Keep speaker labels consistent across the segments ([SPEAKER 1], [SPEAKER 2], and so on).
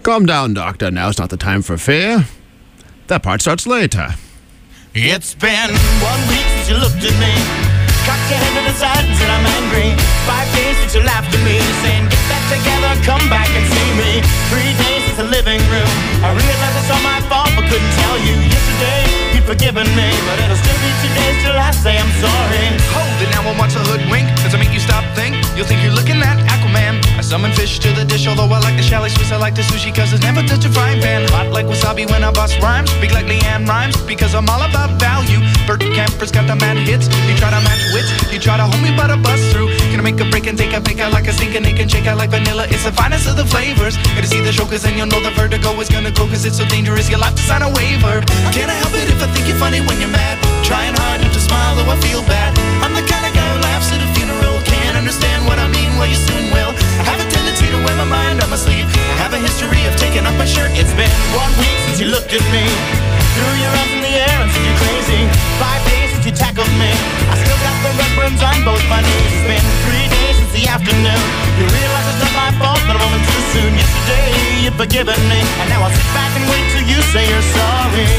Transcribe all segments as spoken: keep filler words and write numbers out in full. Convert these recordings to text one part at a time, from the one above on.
[SPEAKER 1] Calm down, Doctor. Now's not the time for fear. That part starts later.
[SPEAKER 2] It's been one week since you looked at me, cocked your head to the side and said I'm angry. Five days since you laughed at me, saying get back together, come back and see me. Three days since the living room, I realized it's all my fault but couldn't tell you. Yesterday you'd forgiven me, but it'll still be two days till I say I'm sorry.
[SPEAKER 3] Hold it now and watch a hoodwink. Does it make you stop think? You'll think you're looking at Aquaman. I summon fish to the dish, although I like the chalet Swiss, I like the sushi cause it's never touch a frying pan. Hot like wasabi when I bust rhymes, big like Leanne Rhymes, because I'm all about value. Bert Camper's got the mad hits, you try to match wits, you try to hold me but I bust through. Gonna make a break and take a fake out like a sink and it can shake out like vanilla. It's the finest of the flavors. Gonna see the show cause then you'll know the vertigo is gonna go cause it's so dangerous you'll have to sign a waiver. Can't I help it if I think you're funny when you're mad? Trying hard not to smile though I feel bad. I'm the kind of guy who laughs at a funeral. Can't understand what I mean, well you soon will. I have a tendency to wear my mind on my sleeve. I have a history of taking off my shirt. It's been one week since you looked at me, threw your arms in the air and said you're crazy. Five days since you tackled me, I still got the red burns on both my knees. It's been three days since the afternoon, you realize it's not my fault that I'm only too soon. Yesterday you'd forgiven me, and now I'll sit back and wait till you say you're sorry.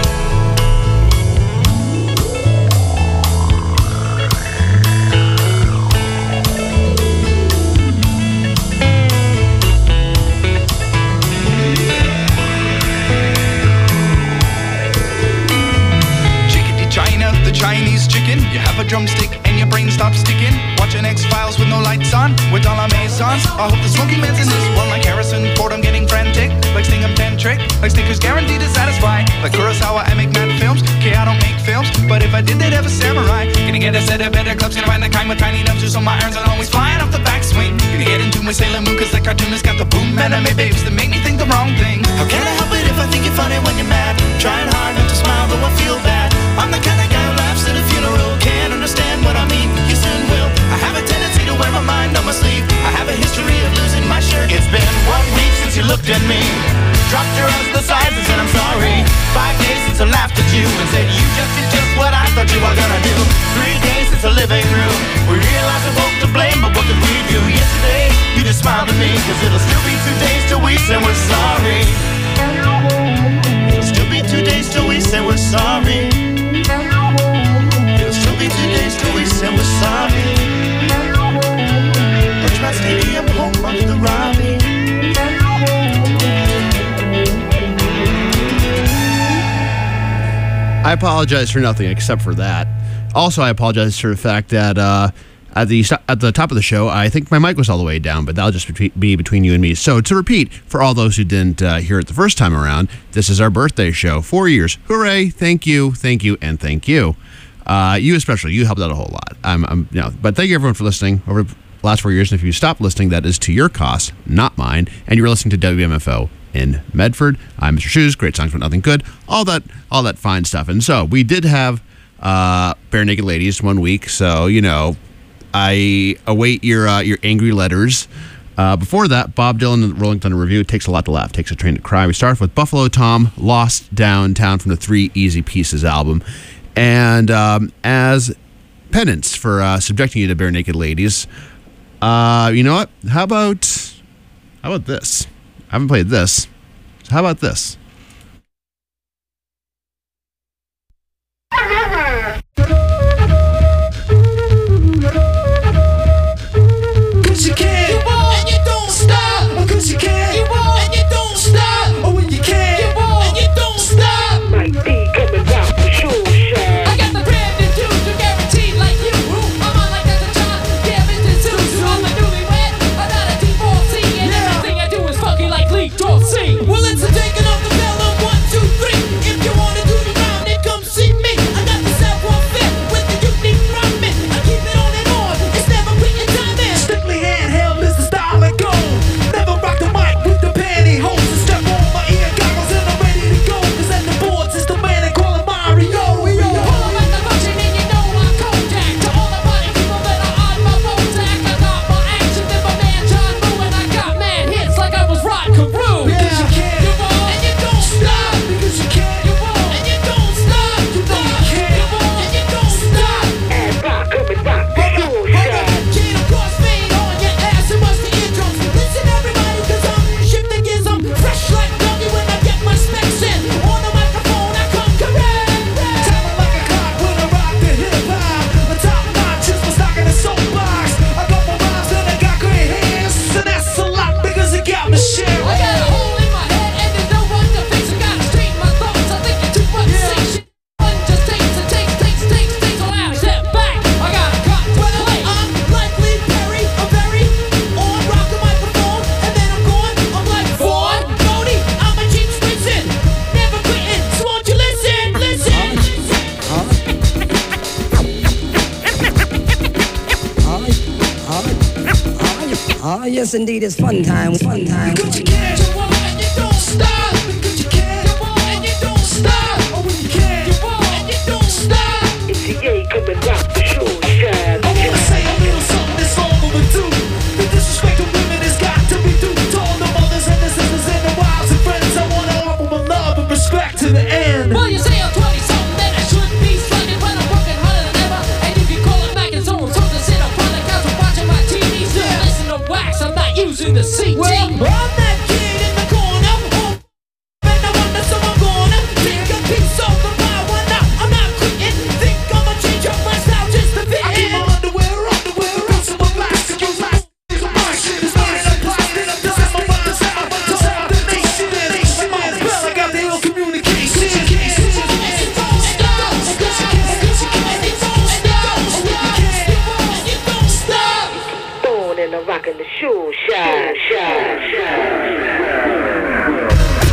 [SPEAKER 3] Chinese chicken, you have a drumstick and your brain stops sticking. Watching X-Files with no lights on, with all our maisons. I hope the smoking man's in this one like Harrison Ford. I'm getting frantic, like Sting I'm tantric, like Snickers guaranteed to satisfy. Like Kurosawa, I make mad films. Okay, I don't make films, but if I did, they'd have a samurai. Gonna get a set of better clubs, gonna find the kind with tiny nubs, so my irons are always flying off the backswing. Gonna get into my Sailor Moon, cause the cartoonist got the boom anime babes that make me think the wrong thing. How can I help it if I think you're funny when you're mad? Trying hard not to smile, though I feel bad. I'm the kind of guy who laughs at a funeral. Can't understand what I mean, you soon will. I have a tendency to wear my mind on my sleeve. I have a history of losing my shirt. It's been one week since you looked at me, dropped your arms to the sides and said I'm sorry. Five days since I laughed at you and said you just did just what I thought you were gonna do. Three days since the living room, we realized we're both to blame, but what did we do? Yesterday you just smiled at me, cause it'll still be two days till we say we're sorry. It'll still be two days till we say we're sorry. It'll still be two days till we say we're sorry. Birchmount Stadium, home of the Robbie.
[SPEAKER 1] I apologize for nothing except for that. Also, I apologize for the fact that uh, at the at the top of the show, I think my mic was all the way down, but that'll just be between you and me. So to repeat, for all those who didn't uh, hear it the first time around, this is our birthday show. Four years. Hooray. Thank you. Thank you. And thank you. Uh, you especially. You helped out a whole lot. I'm, I'm, you know, but thank you everyone for listening over the last four years. And if you stop listening, that is to your cost, not mine. And you're listening to W M F O in Medford. I'm Mister Shoes. Great songs, but nothing good. All that, all that fine stuff. And so we did have uh, Bare Naked Ladies one week. So you know, I await your uh, your angry letters. Uh, before that, Bob Dylan and the Rolling Thunder Review. It Takes a Lot to Laugh, Takes a Train to Cry. We start with Buffalo Tom, Lost Downtown from the Three Easy Pieces album. And um, as penance for uh, subjecting you to Bare Naked Ladies, uh, you know what? How about how about this? I haven't played this. So how about this?
[SPEAKER 4] Cause you can, you won't, and you don't stop. Cause you can, you won't, and you don't stop. Oh, when you can, you won't, and you don't stop. Might be coming down for sure, Shaq. I got the brand new dude, you guaranteed like you. I'm on like that's a child, yeah, Mister Suzu. I'm a newlywed, I'm not a divorcee, and everything I do is fucking like Lee Dorsey. Well, it's a taking off the
[SPEAKER 5] yes, indeed, it's fun time, fun time.
[SPEAKER 4] Because you can, you won't, and you don't stop. Because you can, you won't, and you don't stop. Oh, when you can, you won't, and you don't stop.
[SPEAKER 6] It's the A come and rock the show, shine.
[SPEAKER 4] I wanna say a little something that's all overdue. The disrespect of women has got to be due to all the mothers and the sisters and the wives and friends. I wanna offer my love and respect to the end.
[SPEAKER 7] Well, you say I'm twenty-something, then I should be slugging, but I'm working harder than ever. And you can call it back and so I'm supposed to sit up on the couch and watching my T V. Still listen to wax, I'm not using the C T.
[SPEAKER 4] Well, I'm that kid in the corner, oh, and I wonder so I'm gonna take a piece of the pie. Why not? I'm not quitting. Think I'ma change up my style just to fit in. I keep my underwear, underwear, else I'm a plastic, use my my shit is mine, I'm plastic, I'm done, I'm about to sound, I'm to sound the nation, nation. Well, I got the ill communication.
[SPEAKER 6] Throwing and a rocking the show, shine, shine, shine.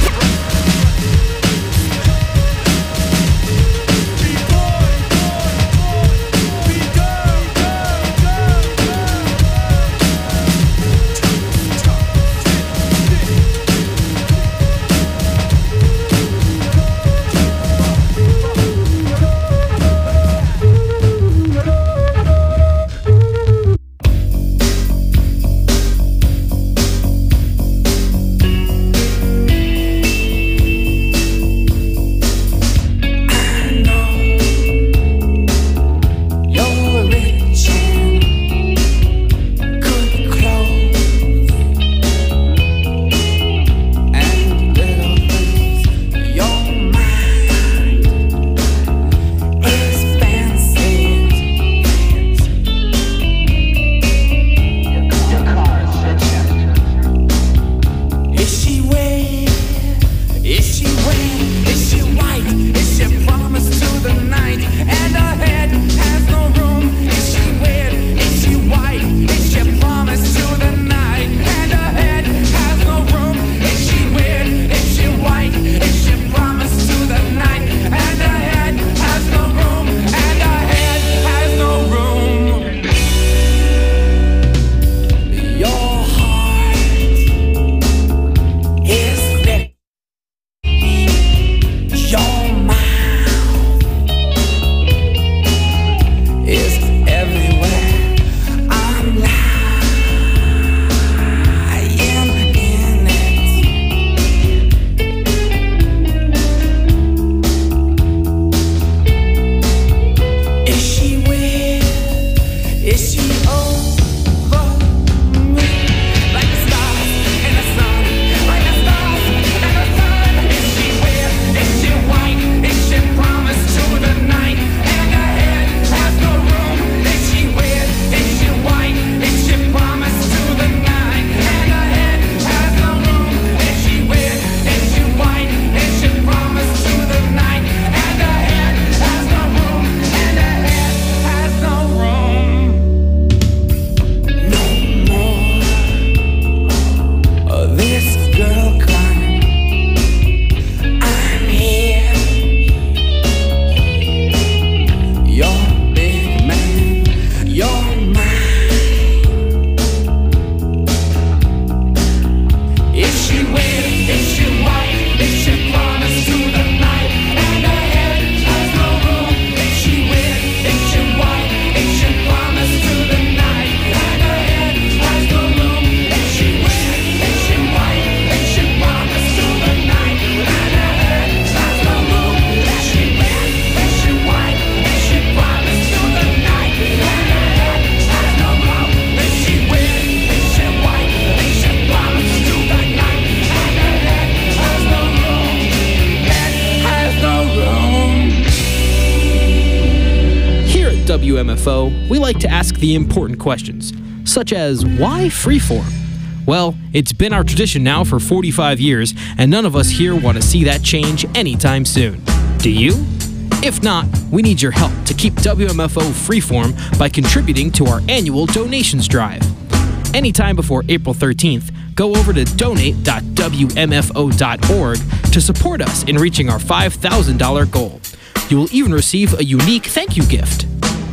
[SPEAKER 8] W M F O, we like to ask the important questions, such as, why freeform? Well, it's been our tradition now for forty-five years, and none of us here want to see that change anytime soon. Do you? If not, we need your help to keep W M F O freeform by contributing to our annual donations drive. Anytime before April thirteenth, go over to donate dot W M F O dot org to support us in reaching our five thousand dollars goal. You will even receive a unique thank you gift.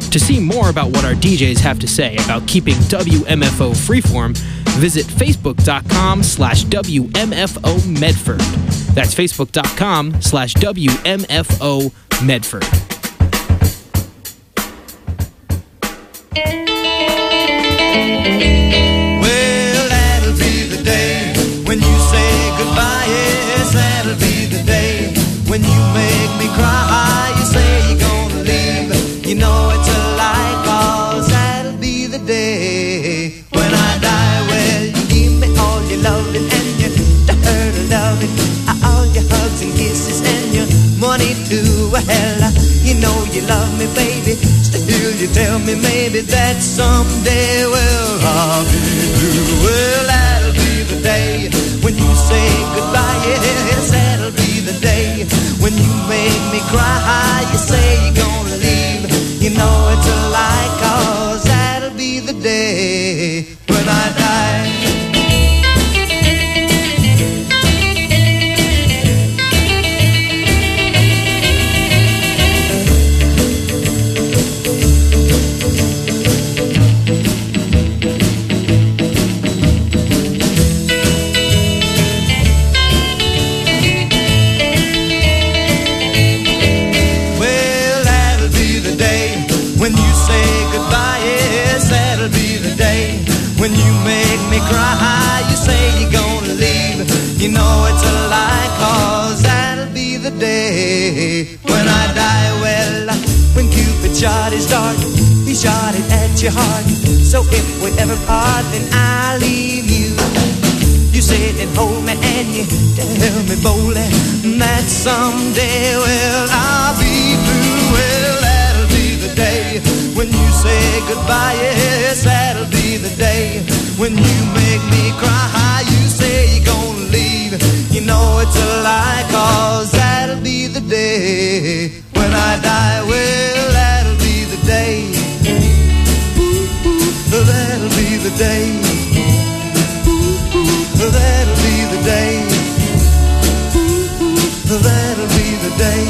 [SPEAKER 8] To see more about what our D Js have to say about keeping W M F O freeform, visit facebook.com slash WMFO Medford. That's facebook.com slash WMFO Medford.
[SPEAKER 2] Well, that'll be the day when you say goodbye. Yes, that'll be the day when you make me cry. You say you're gonna leave, you know it's a lie, 'cause that'll be the day when I die. Well, you give me all your loving and your dirty loving, all your hugs and kisses and your money too. Well, you know you love me, baby. Still you tell me maybe that someday, well, I'll be blue. Well, that'll be the day when you say goodbye. Yes, that'll be the day when you make me cry. You say you're gonna leave, you know it's a lie, 'cause that'll be the day when I die. When you make me cry, you say you're gonna leave, you know it's a lie, 'cause that'll be the day when I die. Well, when Cupid shot his dart, he shot it at your heart. So if we ever part, then I'll leave you. You sit and hold me and you tell me boldly that someday, well, I'll be through. Well, that'll be the day when you say goodbye. Yes, that'll be the day when you make me cry. You say you're gonna leave, you know it's a lie, 'cause that'll be the day when I die. Well, that'll be the day. Ooh, ooh, that'll be the day. Ooh, ooh, that'll be the day. Ooh, ooh, that'll be the day.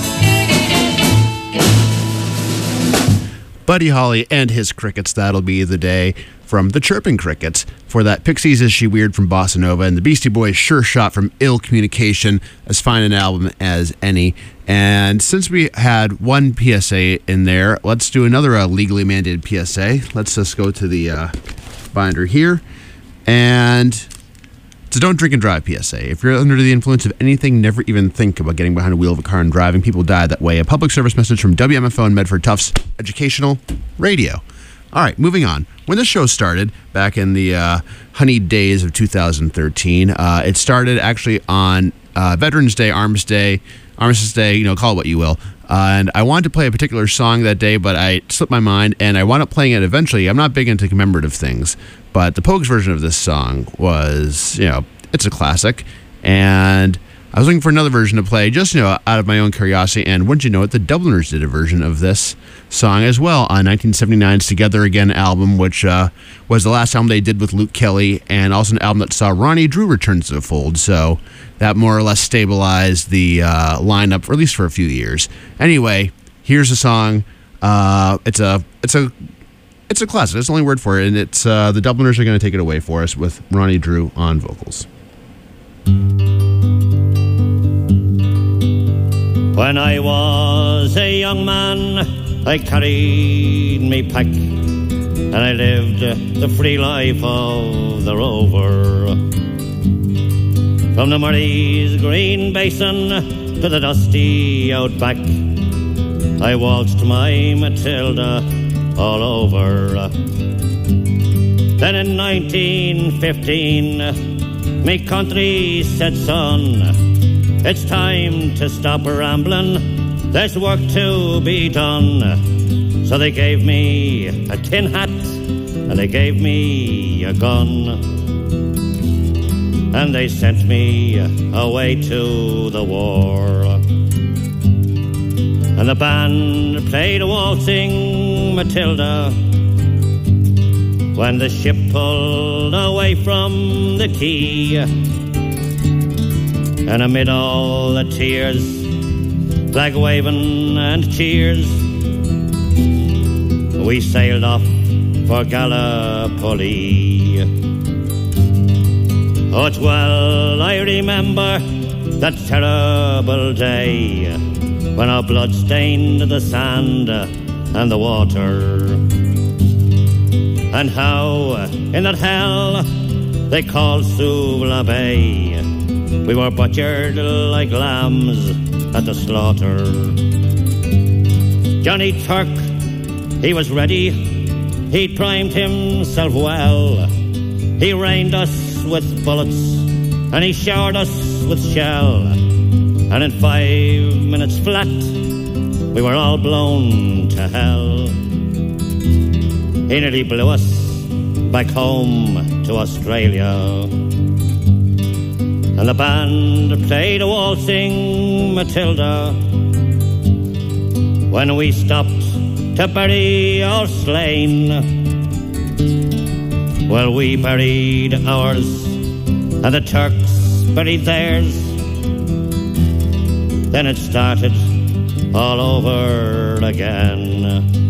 [SPEAKER 1] Buddy Holly and his Crickets, that'll be the day, from the Chirping Crickets. For that, Pixies Is She Weird from Bossa Nova, and the Beastie Boys Sure Shot from Ill Communication, as fine an album as any. And since we had one P S A in there, let's do another uh, legally mandated P S A. Let's just go to the uh, binder here. And so don't drink and drive P S A. If you're under the influence of anything, never even think about getting behind a wheel of a car and driving. People die that way. A public service message from W M F O and Medford Tufts Educational Radio. All right, moving on. When the show started, back in the uh, honeyed days of two thousand thirteen, uh, it started actually on uh, Veterans Day, Arms Day, Armistice Day, you know, call it what you will. Uh, and I wanted to play a particular song that day, but I slipped my mind, and I wound up playing it eventually. I'm not big into commemorative things, but the Pogues version of this song was, you know, it's a classic. And I was looking for another version to play, just, you know, out of my own curiosity. And wouldn't you know it, the Dubliners did a version of this song as well on nineteen seventy-nine's Together Again album, which uh, was the last album they did with Luke Kelly, and also an album that saw Ronnie Drew return to the fold. So that more or less stabilized the uh, lineup, for at least for a few years. Anyway, here's a song. Uh, it's a it's a it's a classic. That's the only word for it, and it's uh, the Dubliners are going to take it away for us with Ronnie Drew on vocals.
[SPEAKER 9] When I was a young man, I carried me pack, and I lived the free life of the rover. From the Murray's green basin to the dusty outback, I waltzed my Matilda all over. Then in nineteen fifteen, me country said, son, it's time to stop rambling, there's work to be done. So they gave me a tin hat and they gave me a gun, and they sent me away to the war. And the band played a waltzing Matilda when the ship pulled away from the quay. And amid all the tears, flag waving and cheers, we sailed off for Gallipoli. Oh, it's well I remember that terrible day when our blood stained the sand and the water, and how in that hell they called Suvla Bay we were butchered like lambs at the slaughter. Johnny Turk, he was ready, he'd primed himself well. He rained us with bullets and he showered us with shell, and in five minutes flat we were all blown to hell. He nearly blew us back home to Australia, and the band played a waltzing Matilda when we stopped to bury our slain. Well, we buried ours and the Turks buried theirs. Then it started all over again.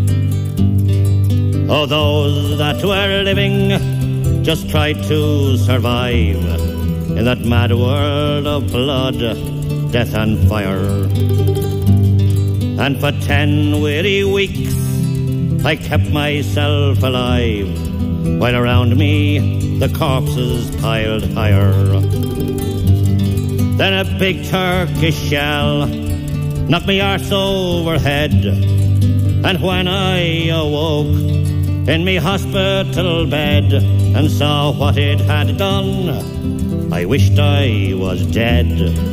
[SPEAKER 9] Oh, those that were living just tried to survive in that mad world of blood, death and fire. And for ten weary weeks I kept myself alive, while around me the corpses piled higher. Then a big Turkish shell knocked me arse overhead, and when I awoke in me hospital bed and saw what it had done, I wished I was dead.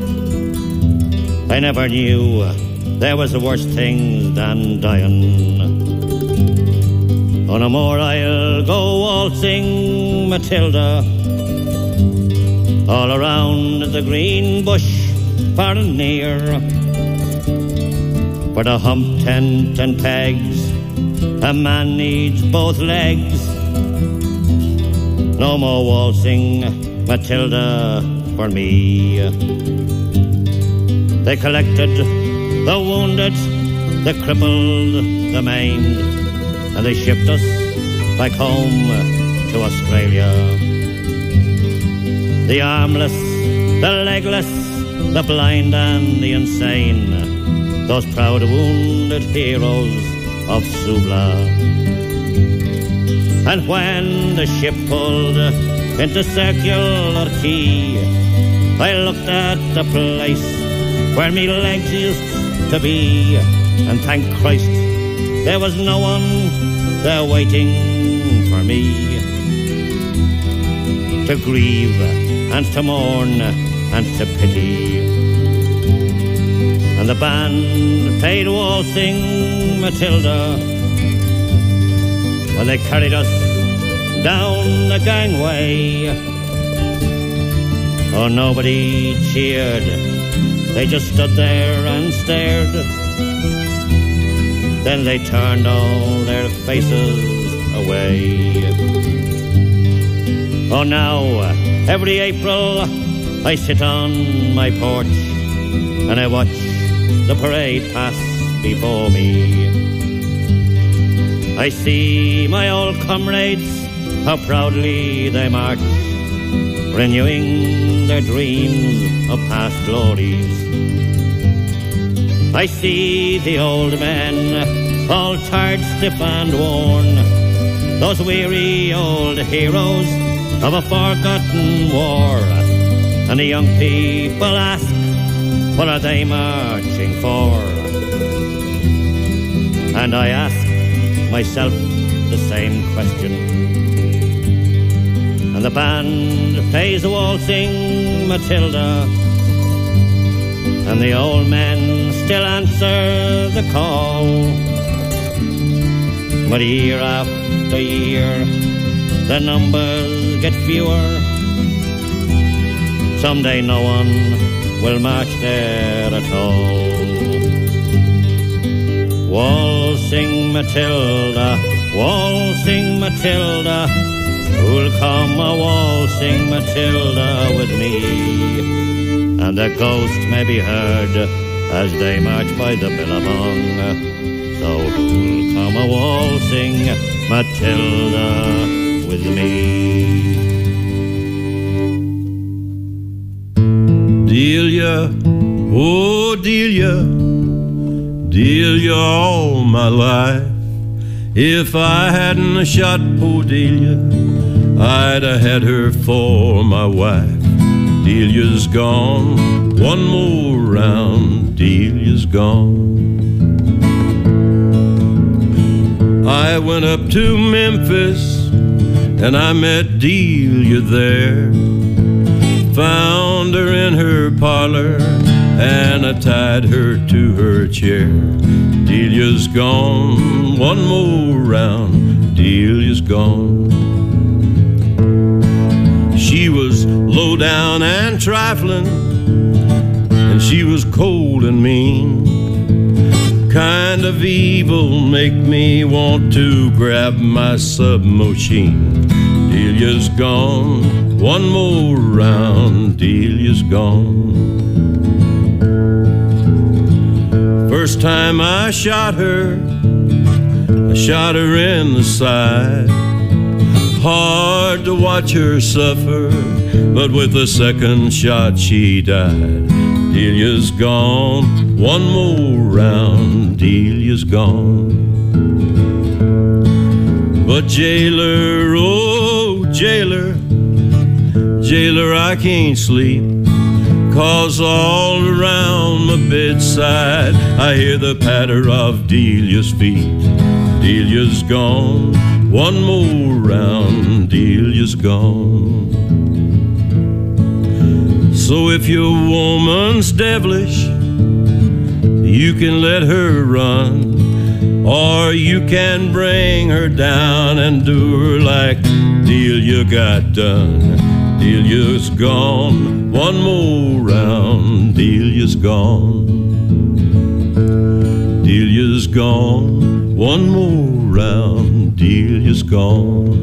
[SPEAKER 9] I never knew there was worse things than dying. Oh, no more I'll go waltzing Matilda all around the green bush far and near, for the hump tent and pegs a man needs both legs. No more waltzing Matilda for me. They collected the wounded, the crippled, the maimed, and they shipped us back home to Australia. The armless, the legless, the blind and the insane, those proud wounded heroes of Suvla. And when the ship pulled into Circular Quay, I looked at the place where me legs used to be, and thank Christ there was no one there waiting for me to grieve and to mourn and to pity. And the band played waltzing Matilda when they carried us down the gangway. Oh, nobody cheered, they just stood there and stared. Then they turned all their faces away. Oh, now every April I sit on my porch and I watch the parade pass before me. I see my old comrades, how proudly they march, renewing their dreams of past glories. I see the old men, all tired, stiff and worn, those weary old heroes of a forgotten war. And the young people ask, what are they marching for? And I ask myself the same question. And the band plays a waltzing Matilda, and the old men still answer the call. But year after year the numbers get fewer. Someday no one will march there at all. Waltzing Matilda, waltzing Matilda, who'll come a waltzing Matilda with me? And the ghost may be heard as they march by the billabong, So who'll come a waltzing Matilda with me?
[SPEAKER 10] Delia, oh Delia, Delia all my life. If I hadn't shot poor Delia, I'd have had her for my wife. Delia's gone, one more round, Delia's gone. I went up to Memphis and I met Delia there. Found her in her parlor and I tied her to her chair. Delia's gone, one more round, Delia's gone. She was low down and trifling, and she was cold and mean. Kind of evil, make me want to grab my submachine. Delia's gone, one more round, Delia's gone. First time I shot her, I shot her in the side. Hard to watch her suffer, but with the second shot she died. Delia's gone, one more round, Delia's gone. But jailer, oh jailer, jailer, I can't sleep, 'cause all around my bedside I hear the patter of Delia's feet. Delia's gone, one more round, Delia's gone. So if your woman's devilish, you can let her run, or you can bring her down and do her like Delia got done. Delia's gone, one more round, Delia's gone. Delia's gone, one more round, Delia's gone.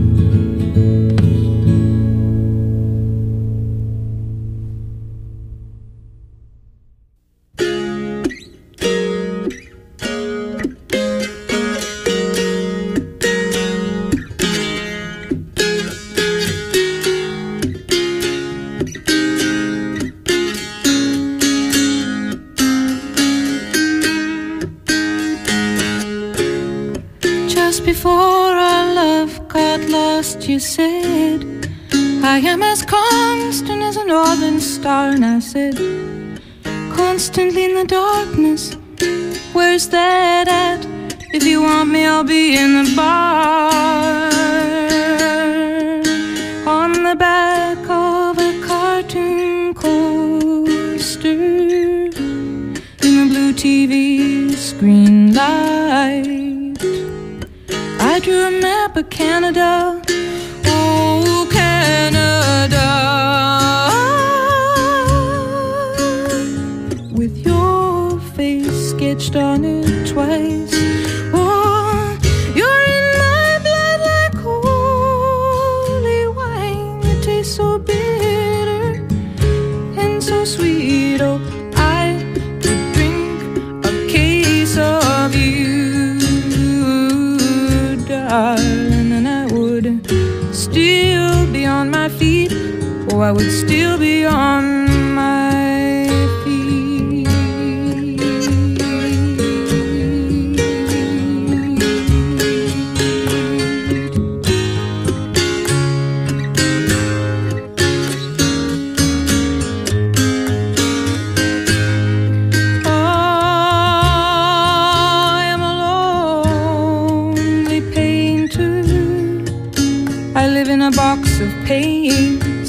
[SPEAKER 11] You said, I am as constant as a northern star. And I said, constantly in the darkness, where's that at? If you want me, I'll be in the bar, on the back of a cartoon coaster, in the blue T V screen light. I drew a map of Canada, oh Canada, with your face sketched on it twice. Oh, you're in my blood like holy wine. It tastes so bitter and so sweet. Oh, I could drink a case of you, darling, and I would still be on my feet. Oh, I would still be on my feet. I am a lonely painter. I live in a box of paints.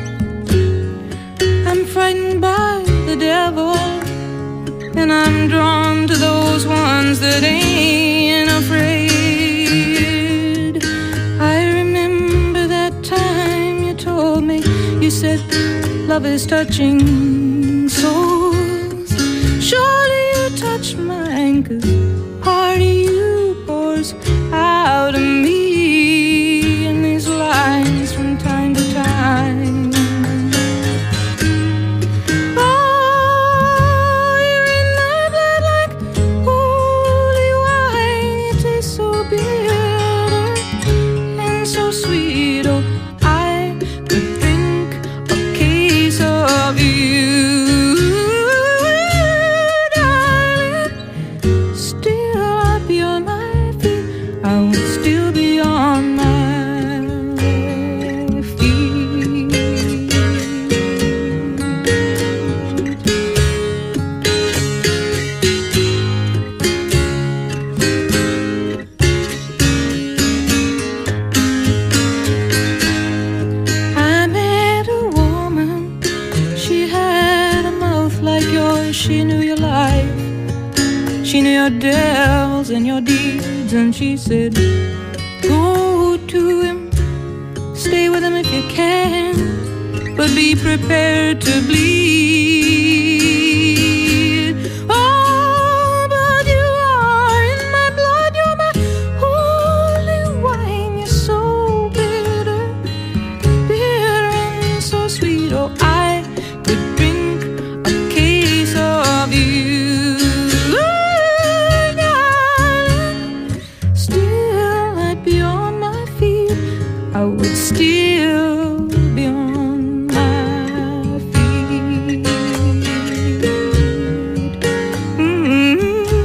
[SPEAKER 11] I'm frightened by the devil, and I'm drawn to those ones that ain't afraid. I remember that time you told me, you said, love is touching souls. Surely you touched mine, 'cause part of you pours out of me in these lines from time to time. Oh, you're in my blood like holy she knew your life. She knew your devils and your deeds, and she said, go to him, stay with him if you can, but be prepared to bleed. Oh, but you are in my blood, you're my holy wine. You're so bitter, bitter and so sweet. Oh, I could drink a case of you. I would still be on my feet. Mm-hmm.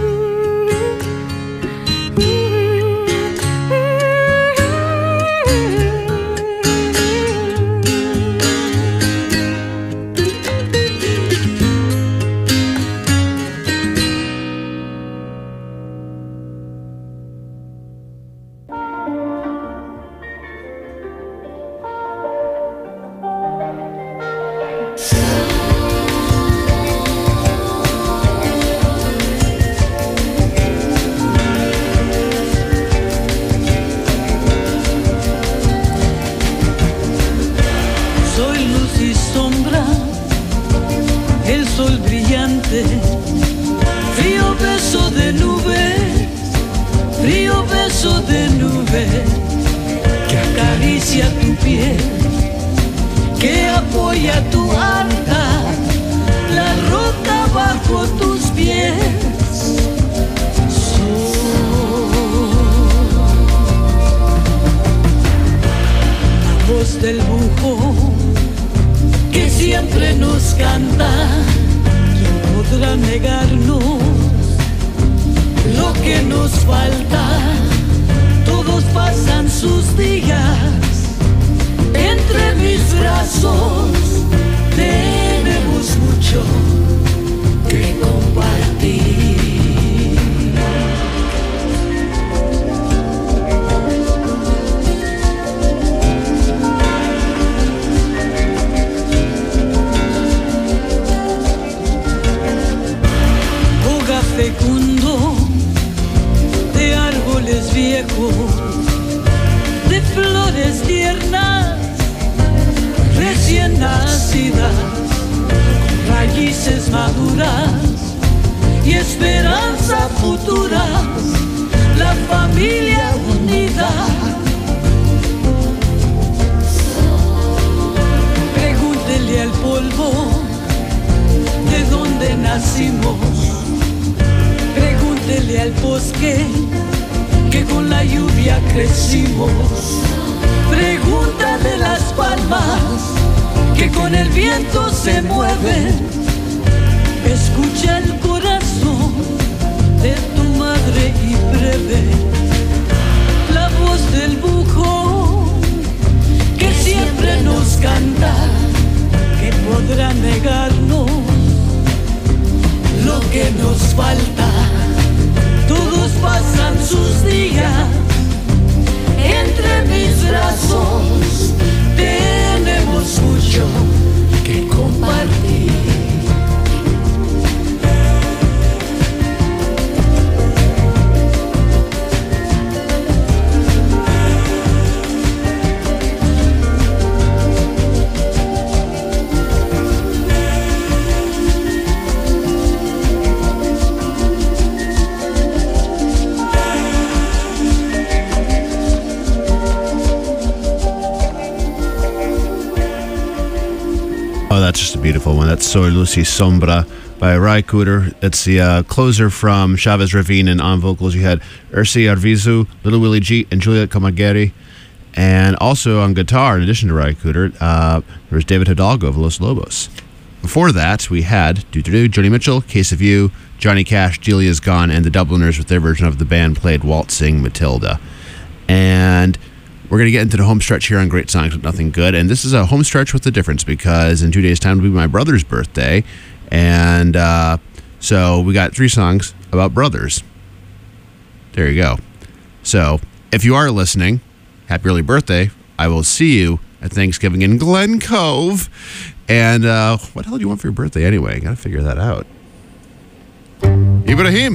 [SPEAKER 4] El sol brillante, frío beso de nube, frío beso de nube, que acaricia tu piel, que apoya tu arca, la roca bajo tus pies. La voz del bujo que siempre nos canta. ¿Quién podrá negarnos lo que nos falta? Todos pasan sus días entre mis brazos. Tenemos mucho que compartir. Fecundo de árboles viejos, de flores tiernas, recién nacidas, raíces maduras y esperanza futura, la familia unida. Pregúntele al polvo de dónde nacimos. Pregúntele al bosque que con la lluvia crecimos. Pregúntale las palmas que con el viento se mueven. Escucha el corazón de tu madre y breve la voz del bujo que siempre nos canta. Que podrá negarnos lo que nos falta. Todos pasan sus días entre mis brazos. Tenemos mucho que compartir.
[SPEAKER 1] Oh, that's just a beautiful one. That's Soy Luz y Sombra by Ry Cooder. It's the uh, closer from Chavez Ravine, and on vocals you had Ursi Arvizu, Little Willie G, and Juliet Camageri. And also on guitar, in addition to Ry Cooder, uh, there was David Hidalgo of Los Lobos. Before that, we had doo-doo-doo, Joni Mitchell, Case of You, Johnny Cash, Delia's Gone, and the Dubliners with their version of the band played Waltzing Matilda. And we're going to get into the home stretch here on Great Songs with Nothing Good. And this is a home stretch with a difference because in two days' time will be my brother's birthday. And uh, so we got three songs about brothers. There you go. So if you are listening, happy early birthday. I will see you at Thanksgiving in Glen Cove. And uh, what the hell do you want for your birthday anyway? Got to figure that out. Ibrahim.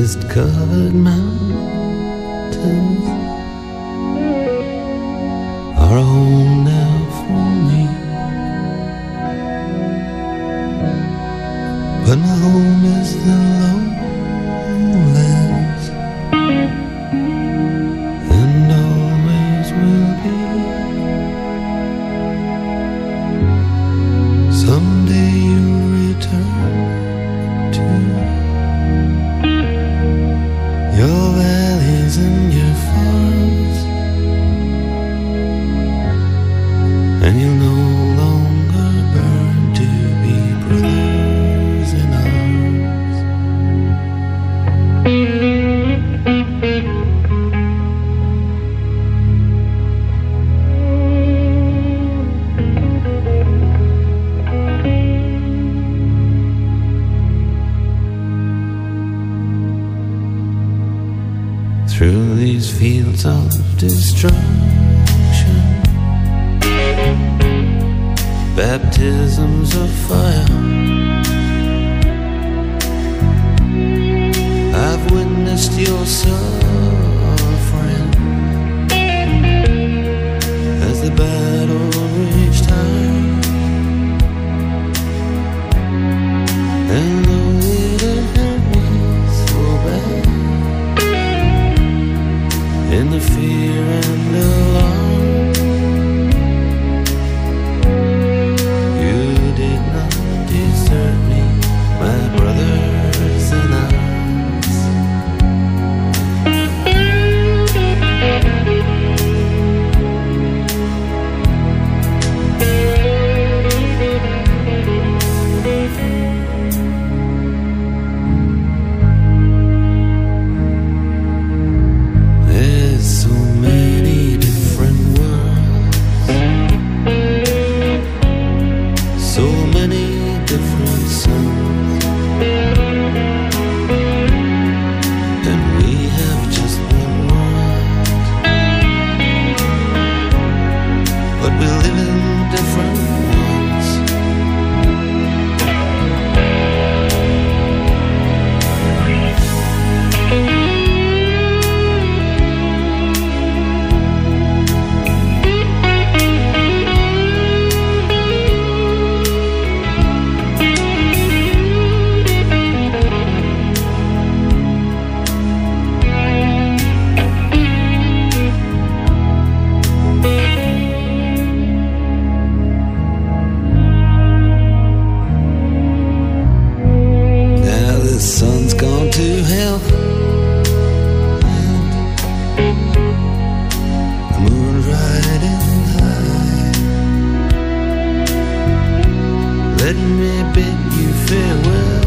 [SPEAKER 12] mist-covered mountains are a home now for me. But my home is the lowlands, and always will be. Someday you'll return to your valleys and your farms, and you'll no longer burn to be brothers in arms. Through these fields of destruction, baptisms of fire, I've witnessed your suffering as the battle reached high. And though it hurt me so bad, in the fear and alarm, you did not desert me, my brothers in arms. There's so many different worlds, so many different suns, and we have just one world, but we live in different ones. Now the sun's gone to hell, and the moon's riding high. Let me bid you farewell.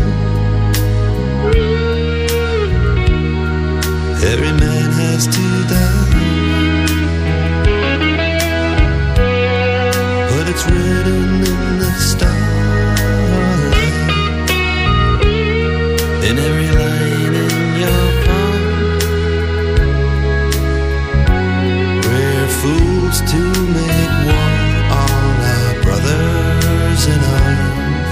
[SPEAKER 12] Every man has to die, but it's written in the starlight, in every line in your palm. We're fools to make war on our brothers in arms.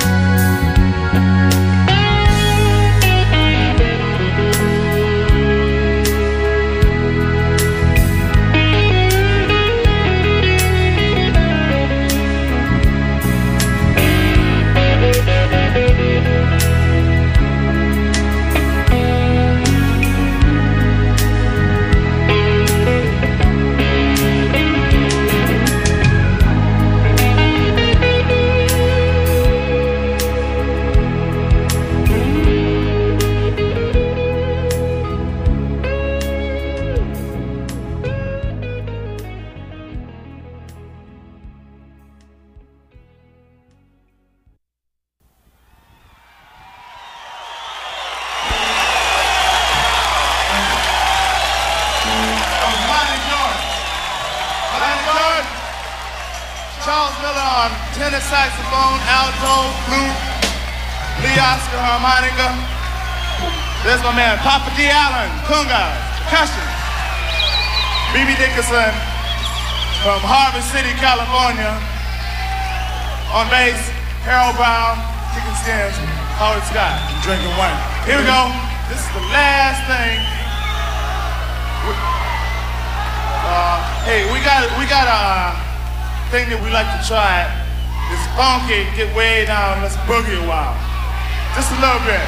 [SPEAKER 13] Charles Miller on tenor saxophone, alto, flute, Lee Oscar harmonica. There's my man Papa D. Allen, congas, percussion. B B Dickerson from Harvard City, California. On bass, Harold Brown, kicking skins, Howard Scott, drinking wine. Here we go. This is the last thing. We, uh, hey, we got we got a uh, thing that we like to try. It's funky. Get way down. Let's boogie a while. Just a little bit.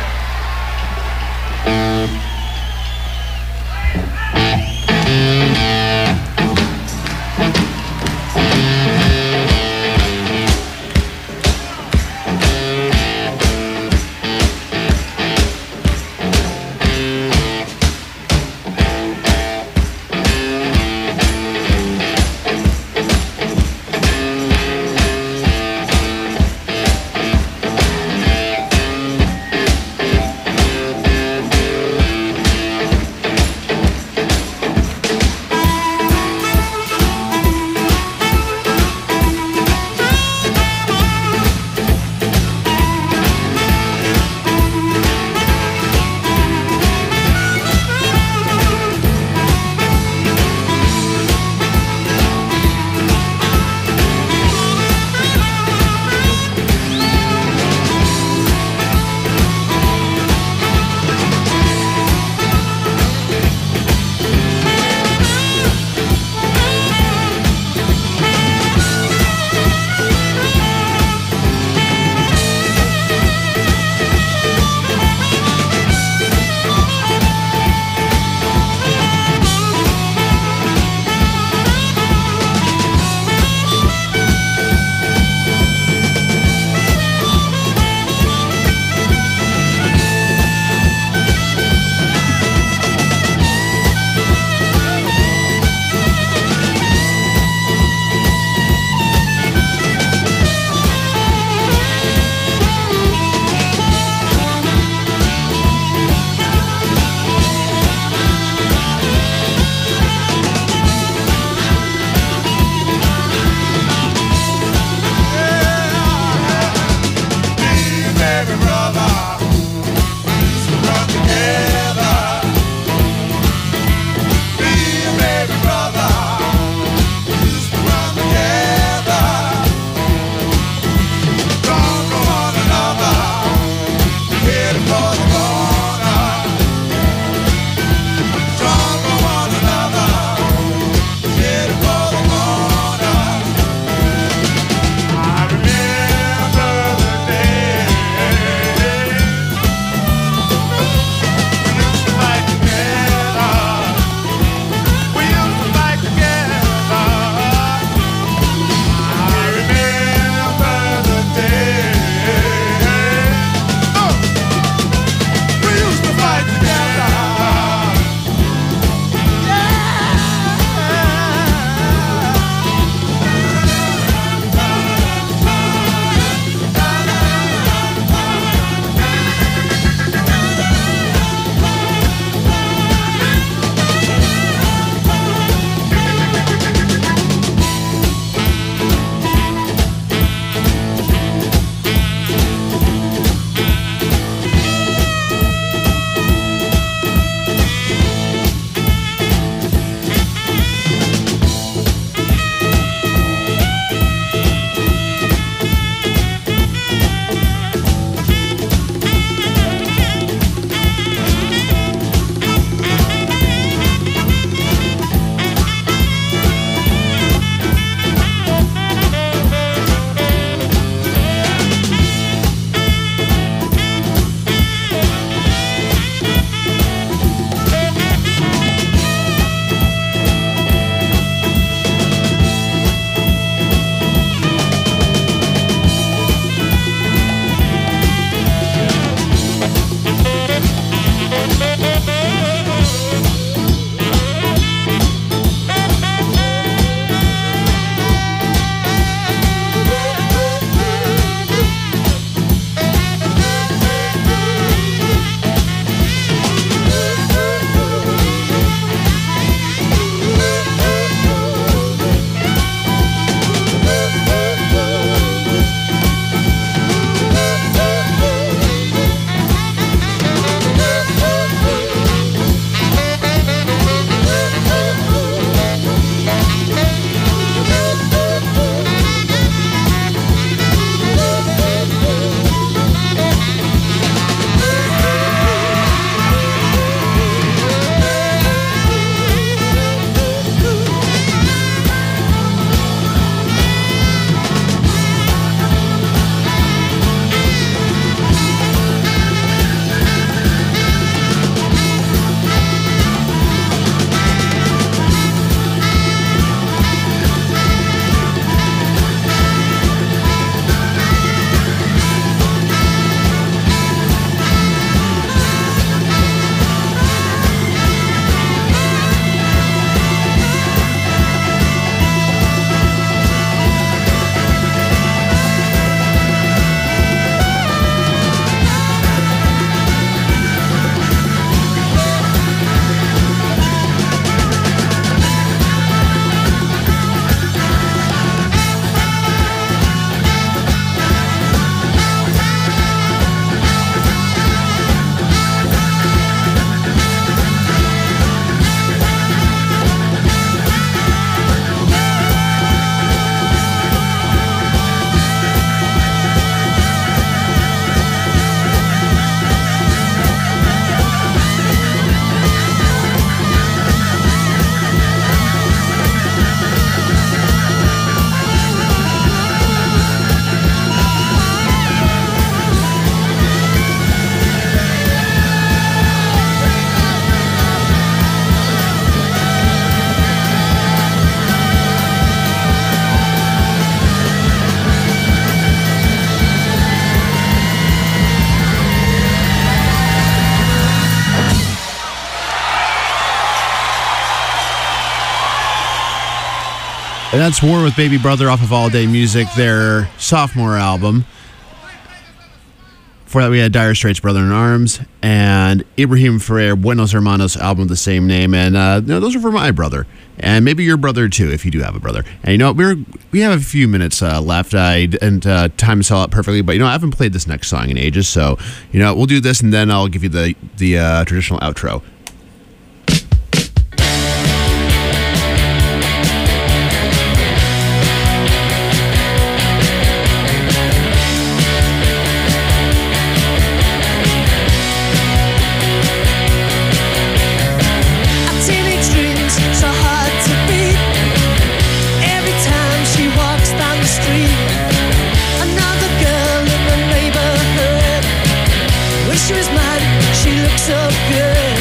[SPEAKER 1] And that's War with Baby Brother off of All Day Music, their sophomore album. Before that, we had Dire Straits' Brother in Arms and Ibrahim Ferrer, Buenos Hermanos album of the same name. And uh, you know, those are for my brother. And maybe your brother, too, if you do have a brother. And, you know, we're, we have a few minutes uh, left. I and uh, time sell out perfectly. But, you know, I haven't played this next song in ages. So, you know, we'll do this, and then I'll give you the, the uh, traditional outro.
[SPEAKER 4] She was mine, she looked so good.